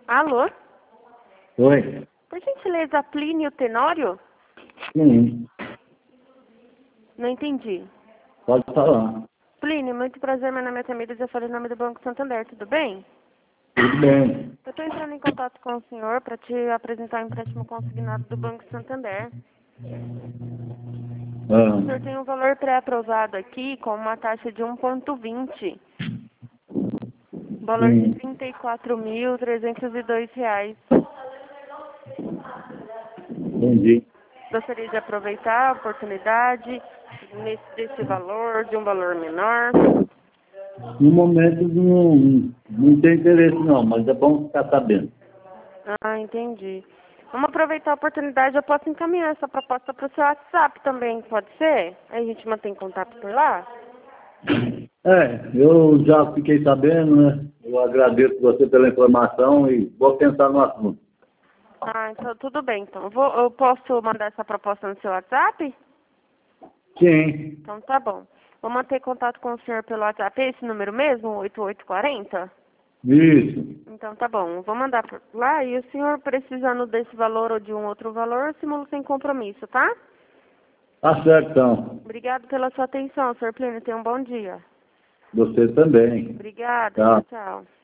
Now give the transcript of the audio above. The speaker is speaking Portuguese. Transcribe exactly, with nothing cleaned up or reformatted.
Alô? Oi? Por gentileza, Plínio Tenório? Sim, Não entendi. pode falar. Plínio, muito prazer, meu nome é Tamires, eu falo em nome do Banco Santander, tudo bem? Tudo bem. Eu estou entrando em contato com o senhor para te apresentar o empréstimo consignado do Banco Santander. O senhor Ah, tem um valor pré-aprovado aqui com uma taxa de um vírgula vinte. Valor de sim, trinta e quatro mil trezentos e dois reais. entendi. Gostaria de aproveitar a oportunidade nesse, desse valor, de um valor menor. No momento não, não tem interesse não, mas é bom ficar sabendo. Ah, entendi. Vamos aproveitar a oportunidade, eu posso encaminhar essa proposta para o seu WhatsApp também, pode ser? Aí a gente mantém contato por lá? É, eu já fiquei sabendo, né? Eu agradeço você pela informação e vou pensar no assunto. Ah, então tudo bem. Então, eu, vou, eu posso mandar essa proposta no seu WhatsApp? Sim, Então tá bom. Vou manter contato com o senhor pelo WhatsApp. É esse número mesmo, oito oito quatro zero? isso. Então tá bom, vou mandar por lá e o senhor precisando desse valor ou de um outro valor, eu simulo sem compromisso, tá? Tá certo então. Obrigado pela sua atenção, senhor Plínio. Tenha um bom dia. Você também. Obrigada, tchau, Tá. tchau.